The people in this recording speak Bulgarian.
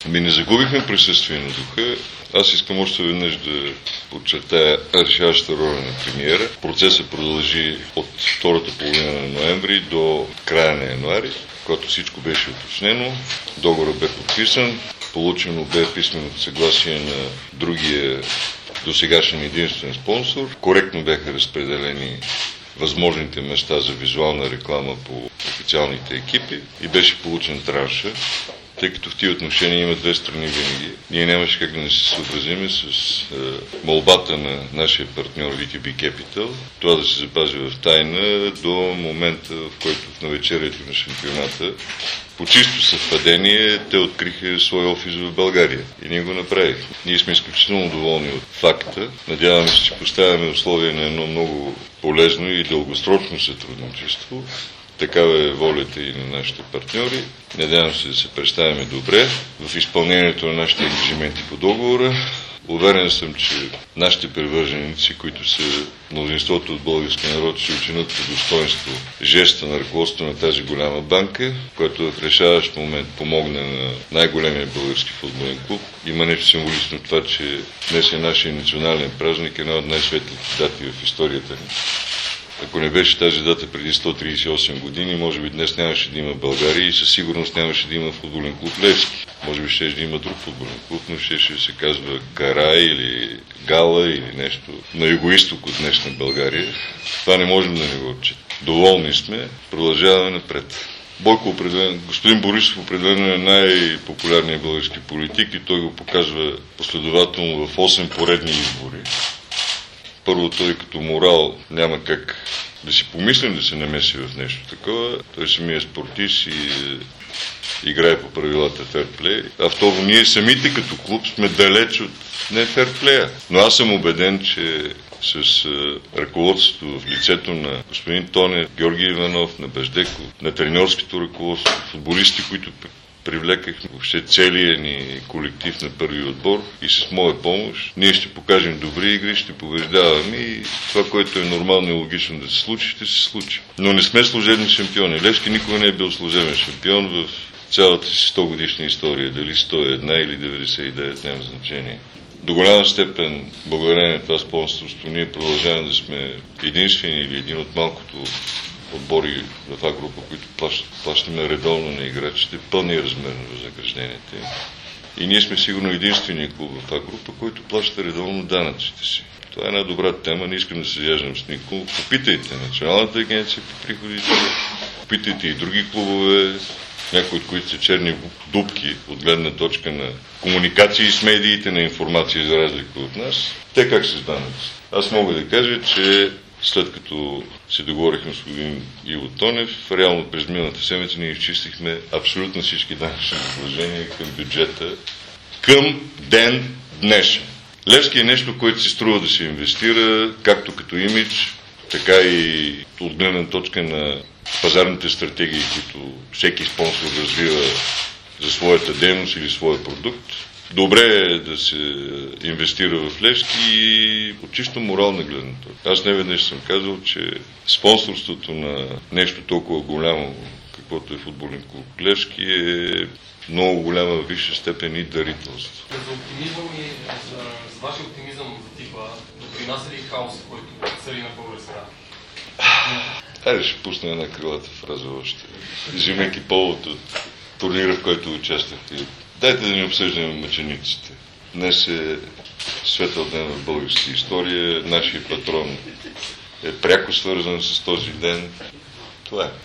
Не загубихме присъствие на духа. Аз искам още веднъж да подчертая решаващата роля на премиера. Процесът продължи от втората половина на ноември до края на януари, когато всичко беше уточнено. Договорът бе подписан, получено бе писменото съгласие на другия досегашен единствен спонсор. Коректно бяха разпределени възможните места за визуална реклама по официалните екипи и беше получен транша. Тъй като в тия отношения има две страни винаги. Ние нямаше как да не се съобразиме с молбата на нашия партньор VTB Capital, това да се запази в тайна до момента, в който в навечерието на шампионата по чисто съвпадение те откриха свой офис в България и ние го направихме. Ние сме изключително доволни от факта. Надяваме се, че поставяме условия на едно много полезно и дългосрочно сътрудничество. Такава е волята и на нашите партньори. Надявам се да се представяме добре в изпълнението на нашите ангажименти по договора. Уверен съм, че нашите привърженици, които са мнозинството от българския народ, ще оценят по достоинство жеста на ръководството на тази голяма банка, която в решаващ момент помогне на най-големия български футболен клуб. Има нещо символично това, че днес е нашия национален празник, една от най-светлите дати в историята ни. Ако не беше тази дата преди 138 години, може би днес нямаше да има България и със сигурност нямаше да има футболен клуб Левски. Може би ще да има друг футболен клуб, но ще се казва Карай или Гала или нещо на югоизток от днешна България. Това не можем да не го отчитаме. Доволни сме, продължаваме напред. Господин Борисов определено е най-популярният български политик и той го показва последователно в 8 поредни избори. Първо, той като морал няма как да си помислим да се намеси в нещо такова. Той самия спортист и играе по правилата ферплей. А второ, ние самите като клуб сме далеч от не ферплея. Но аз съм убеден, че с ръководството в лицето на господин Тонев, Георги Иванов, на Беждеков, на треньорското ръководство, футболисти, които привлекахме въобще целия ни колектив на първи отбор и с моя помощ ние ще покажем добри игри, ще побеждаваме и това, което е нормално и логично да се случи, ще се случи. Но не сме служебни шампиони. Левски никога не е бил служебен шампион в цялата си 100 годишна история. Дали 101 или 99, няма значение. До голяма степен, благодарение на това спонсорство, ние продължаваме да сме единствени или един от малкото отбори в това група, които плащаме редовно на играчите, пълния размер на възнагражденията. И ние сме сигурно единствения клуб в това група, който плаща редовно данъците си. Това е една добра тема, не искам да се яждам с никого. Попитайте Националната агенция по приходите, попитайте и други клубове, някои от които са черни дупки от гледна точка на комуникации с медиите, на информация за разлика от нас. Те как се данъци? Аз мога да кажа, че след като се договорихме с господин Иво Тонев, реално през миналата седмица ние изчистихме абсолютно всички данъчни задължения към бюджета към ден днешен. Левски е нещо, което се струва да се инвестира, както като имидж, така и от гледна точка на пазарните стратегии, които всеки спонсор развива за своята дейност или своя продукт. Добре е да се инвестира в Левски и от чисто морална гледна точка. Аз неведнъж съм казал, че спонсорството на нещо толкова голямо, каквото е футболен клуб Левски, е много голяма висша степен и дарителство. За оптимизъм и за вашия оптимизъм за типа, допринася ли хаос, който цари на българска? Хайде ще пусна една крилата фраза още, взимайки повод от турнира, в който участвах. Дайте да не обсъждаме мъчениците. Днес е светъл ден в българска история. Нашия патрон е пряко свързан с този ден. Това е.